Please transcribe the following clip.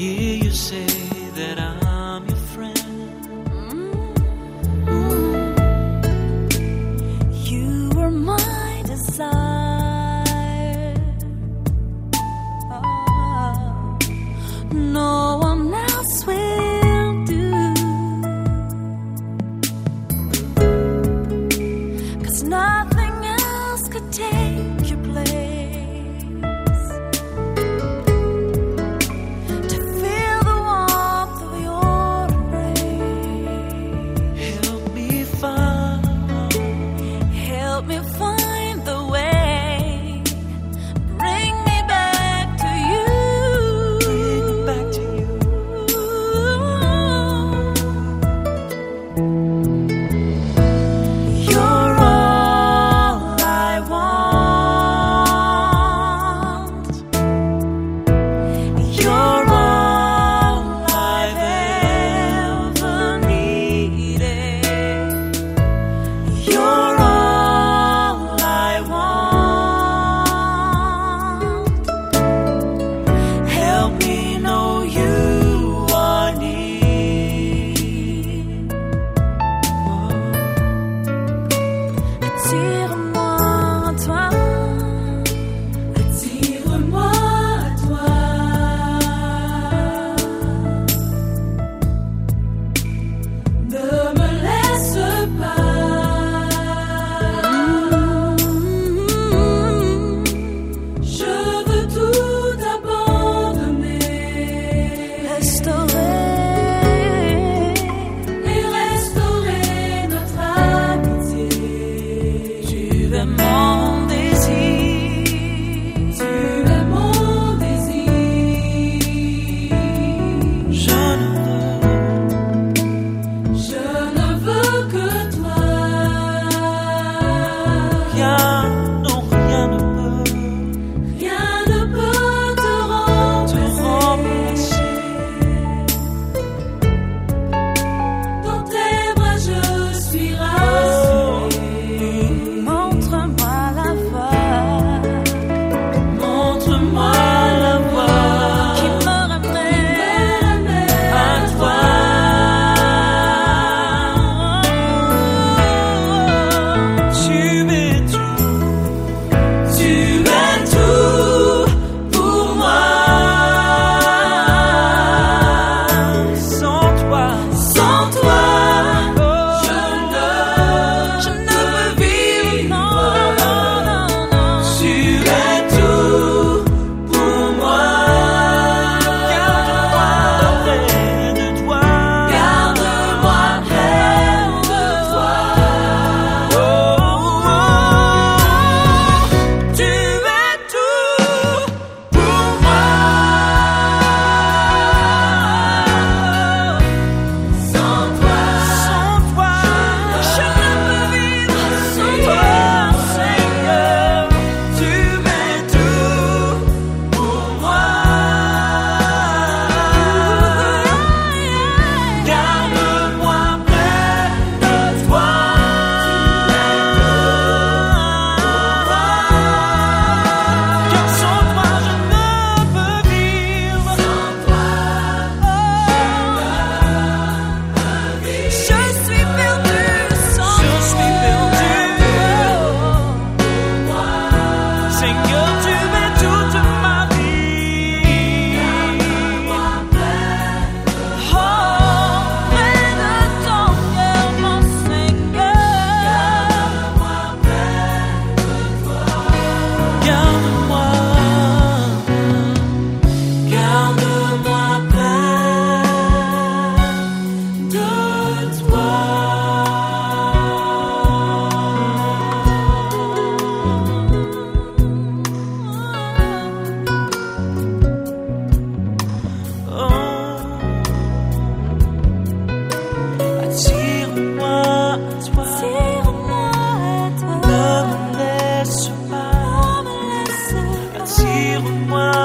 hear you say that I'm your friend. You were my desire. No one else will do. 'Cause nothing else could take your place. To feel the warmth of your embrace. Help me find the way. Bring me back to you. You're all I want. You're all I've ever needed. You're all I want. Help me know you are near. Attire-moi à toi. Attire-moi à toi. Ne me laisse pas. Je veux tout abandonner. Restaurer notre amitié. Tu es mon désir. Tu es mon désir. Je ne veux que toi. Rien ne peut te remplacer. Dans tes bras je suis rassurée. Montre-moi la voie. Montre-moi la voie qui me ramène à toi. Tu es tout pour moi. Sans toi, je ne peux vivre. Non. Tu es tout pour moi. Garde-moi près de toi. Tu es tout pour moi. Sans toi, je ne peux vivre. Sans toi, Seigneur, tu es tout pour moi. Garde-moi près de toi. Car sans toi, je ne peux vivre. Je suis perdu sans Seigneur, tu es toute ma vie. Oh, près de ton cœur, mon Seigneur. Garde-moi près de toi. Attire-moi à toi. Ne me laisse pas. Attire-moi